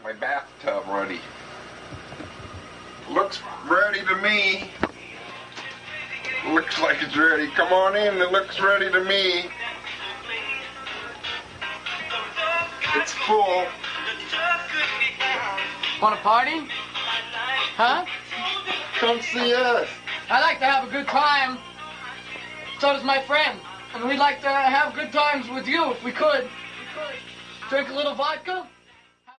my bathtub ready. Looks ready to me. Looks like it's ready. Come on in, it looks ready to me. It's full. Want to party? Huh? Come see us. I like to have a good time. So does my friend. And we'd like to have good times with you if we could. Drink a little vodka?